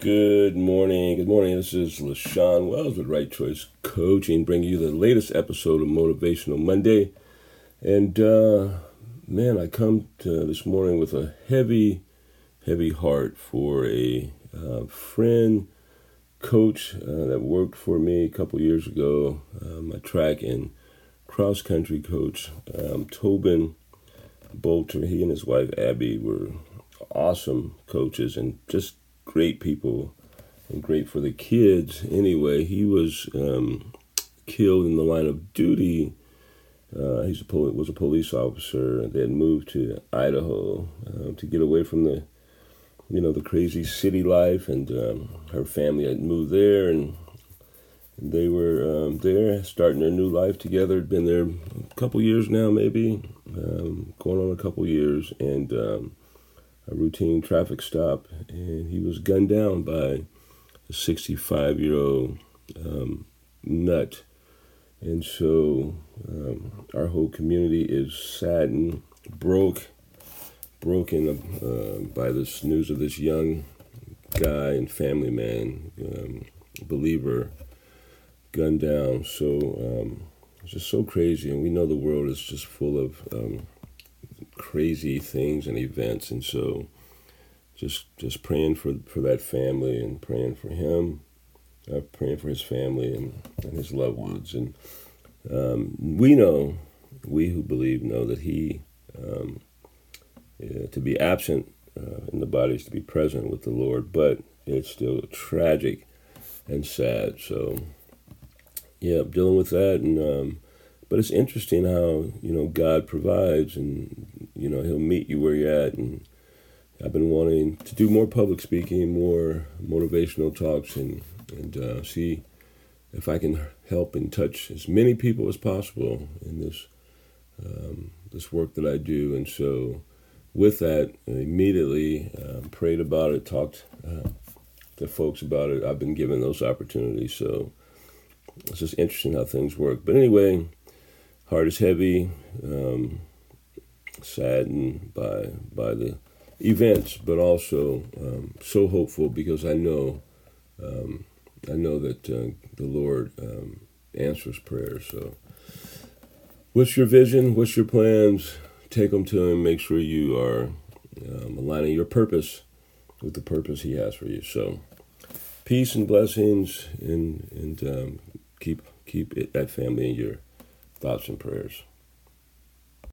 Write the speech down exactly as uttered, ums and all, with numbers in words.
Good morning. Good morning. This is LaShawn Wells with Right Choice Coaching, bringing you the latest episode of Motivational Monday. And, uh, man, I come to this morning with a heavy, heavy heart for a uh, friend, coach uh, that worked for me a couple years ago, uh, my track and cross-country coach, um, Tobin Bolter. He and his wife, Abby, were awesome coaches and just great people and great for the kids. Anyway, he was um, killed in the line of duty. Uh, he was a police officer. They had moved to Idaho uh, to get away from the, you know, the crazy city life, and um, her family had moved there, and they were um, there starting their new life together. Had been there a couple years now, maybe um, going on a couple years, and um, a routine traffic stop, and he was gunned down by a sixty-five-year-old um, nut. And so um, our whole community is saddened, broke, broken uh, by this news of this young guy and family man, um, believer, gunned down. So um, it's just so crazy, and we know the world is just full of um, crazy things and events, and so just just praying for, for that family and praying for him, uh, praying for his family and, and his loved ones. And um, we know, we who believe know that he, um, yeah, to be absent uh, in the body is to be present with the Lord, but it's still tragic and sad. So, yeah, dealing with that. And um, but it's interesting how, you know, God provides, and, you know, he'll meet you where you're at. And I've been wanting to do more public speaking, more motivational talks, and, and uh, see if I can help and touch as many people as possible in this um, this work that I do. And so with that, I immediately uh, prayed about it, talked uh, to folks about it. I've been given those opportunities. So it's just interesting how things work. But anyway, heart is heavy, um, saddened by by the events, but also um, so hopeful because I know um, I know that uh, the Lord um, answers prayers. So, what's your vision? What's your plans? Take them to Him. Make sure you are um, aligning your purpose with the purpose He has for you. So, peace and blessings, and and um, keep keep it, that family in your thoughts and prayers.